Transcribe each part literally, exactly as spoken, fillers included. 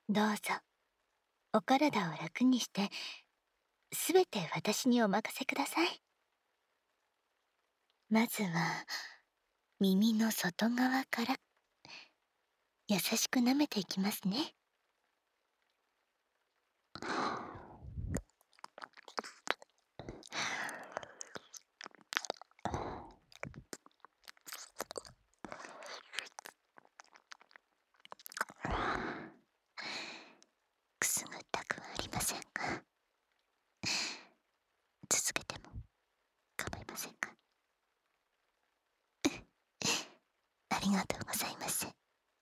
どうぞ、お体を楽にして、すべて私にお任せください。まずは、耳の外側から、優しく舐めていきますね。くすぐったくはありませんか？続けても構いませんか？ありがとうございます。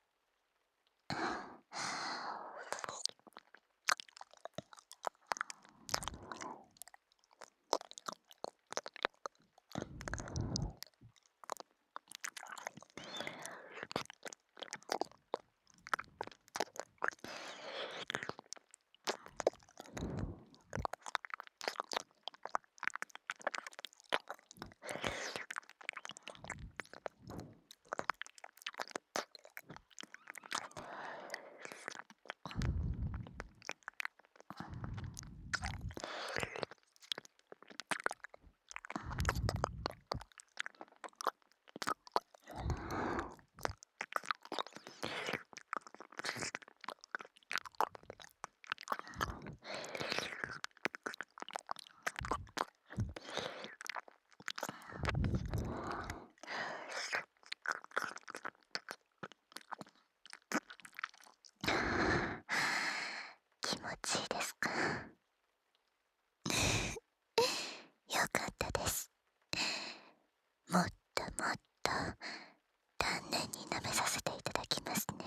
気持ちいいですか？よかったです。もっともっと丹念に舐めさせていただきますね。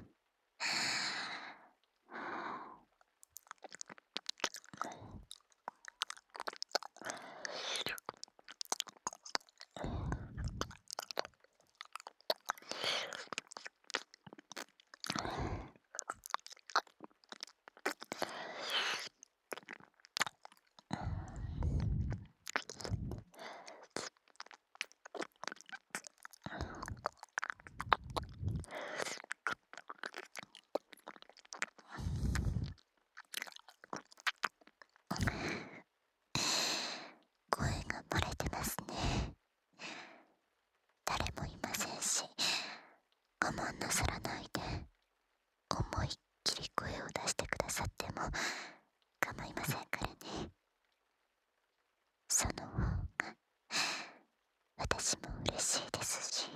声が漏れてますね。誰もいませんし、我慢なさらないで、思いっきり声を出してくださっても構いませんからね。その方が私も嬉しいですし。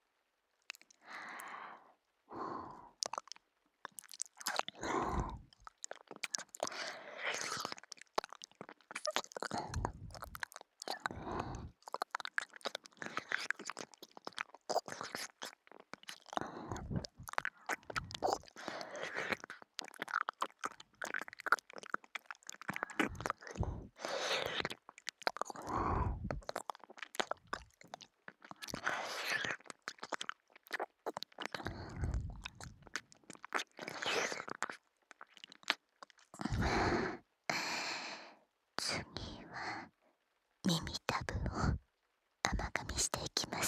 次は耳たぶを甘噛みしていきます。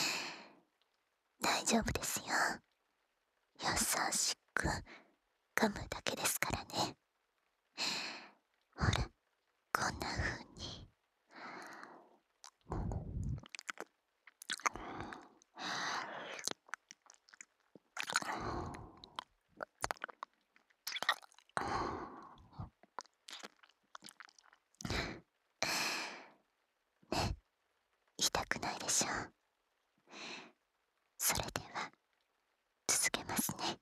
大丈夫ですよ。優しく噛むだけですからね。ほら、こんな風に。ね、痛くないでしょう。それでは続けますね。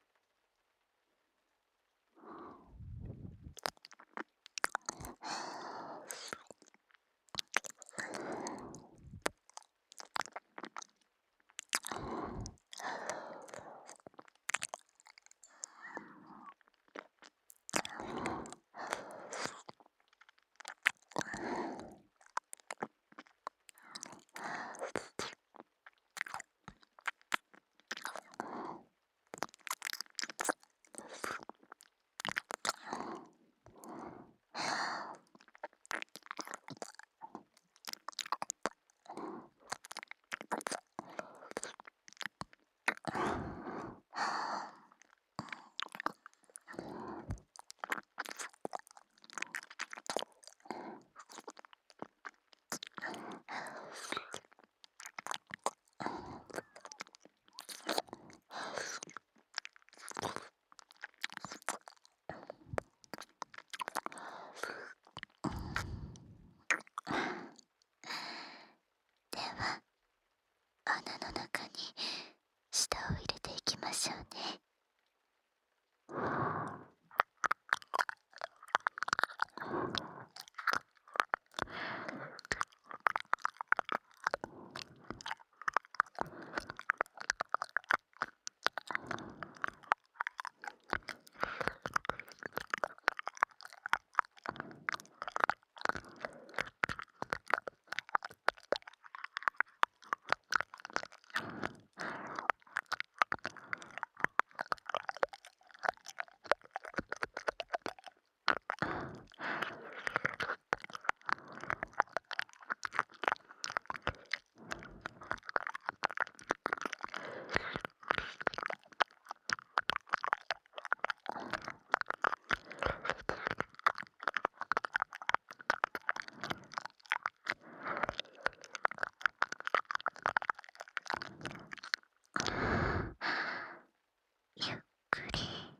しょうね。ゆっくり。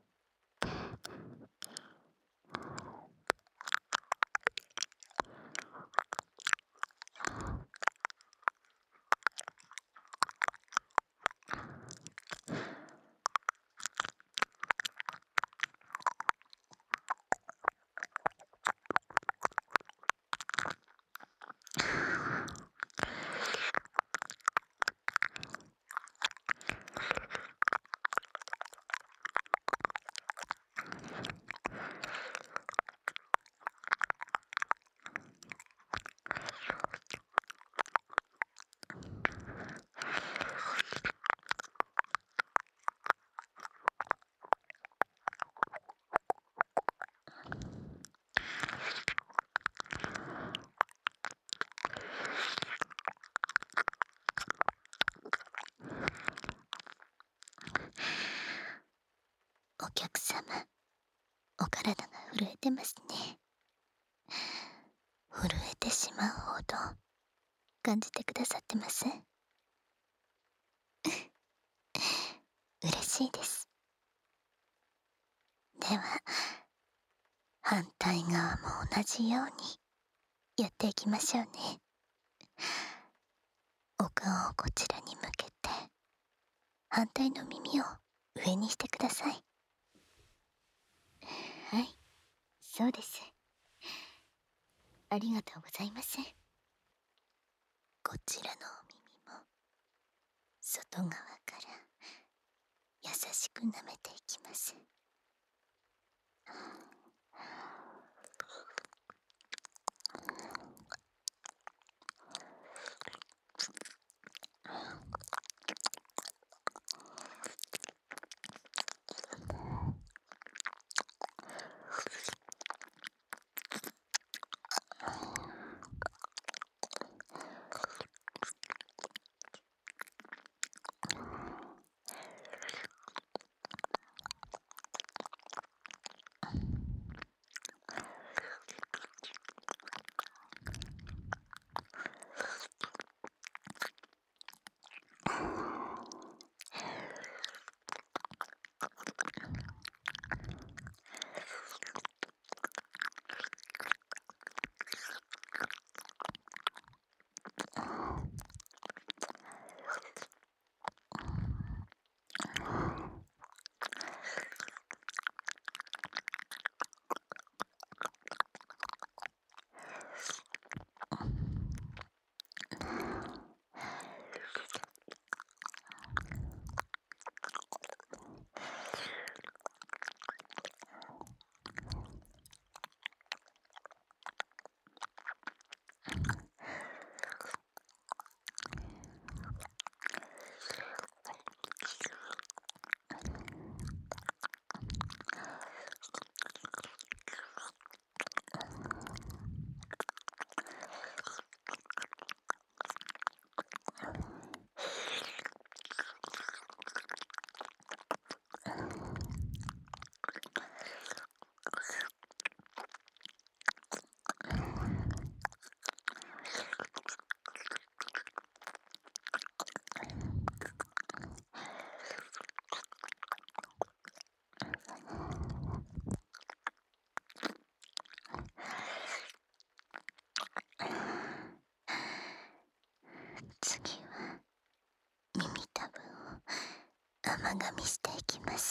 お客様、お体が震えてますね。震えてしまうほど感じてくださってます？嬉しいです。では、反対側も同じようにやっていきましょうね。お顔をこちらに向けて、反対の耳を上にしてください。はい、そうです。ありがとうございます。こちらのお耳も外側から優しく舐めていきます。 甘噛みしていきます。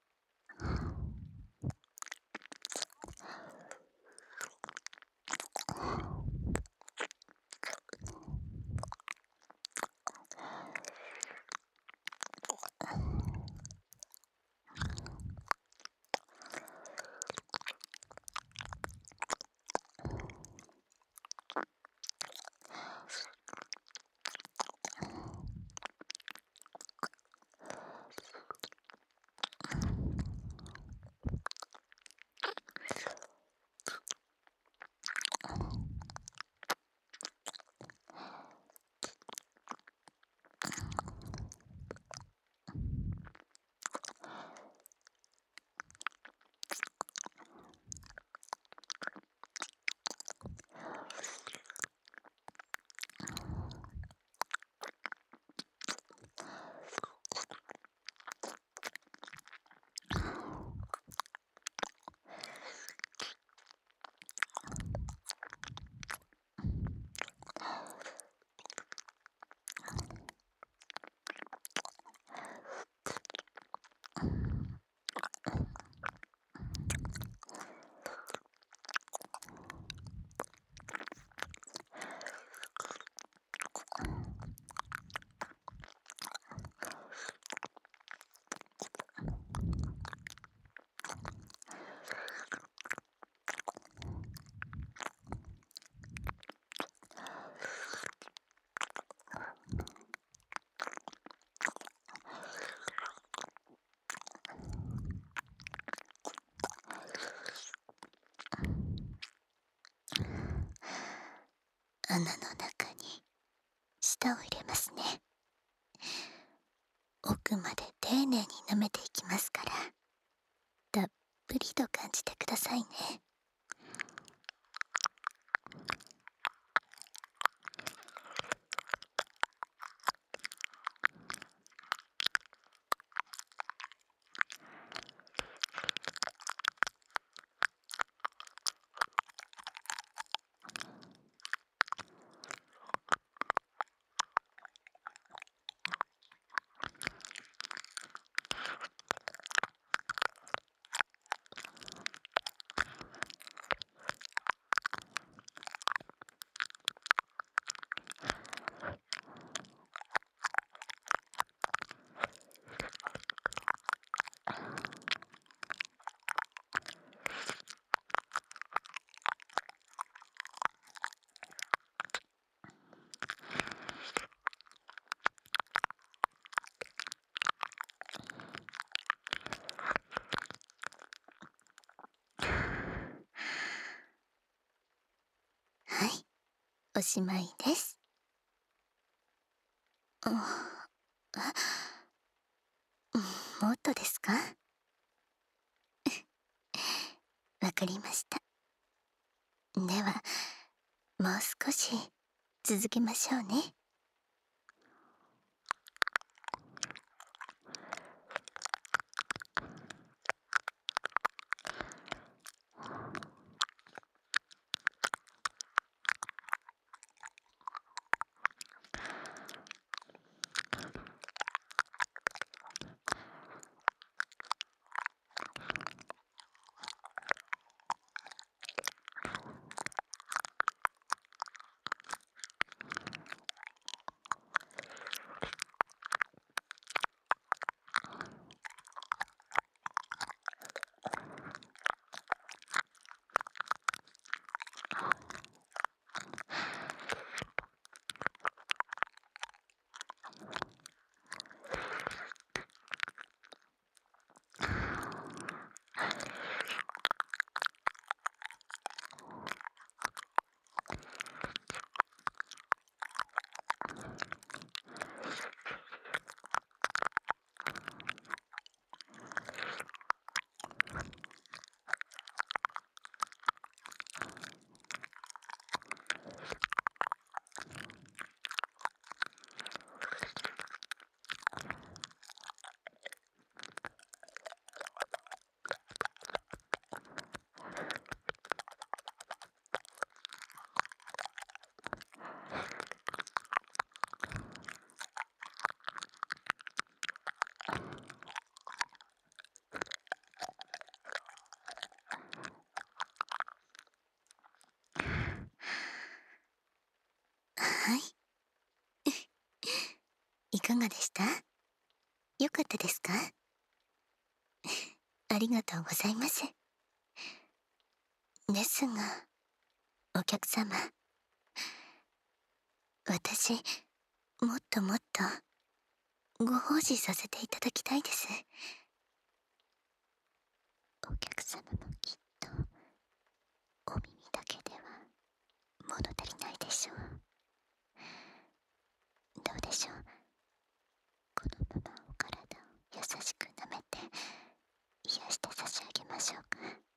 穴の中に舌を入れますね。奥まで丁寧に舐めていきますから、たっぷりと感じてくださいね。はい、おしまいです。うん、もっとですか？わかりました。では、もう少し続けましょうね。 かがでした？よかったですか？ありがとうございます。ですが、お客様、私、もっともっとご奉仕させていただきたいです。お客様もきっとお耳だけでは物足りないでしょう。どうでしょう、このままお体を優しく舐めて癒して差し上げましょうか。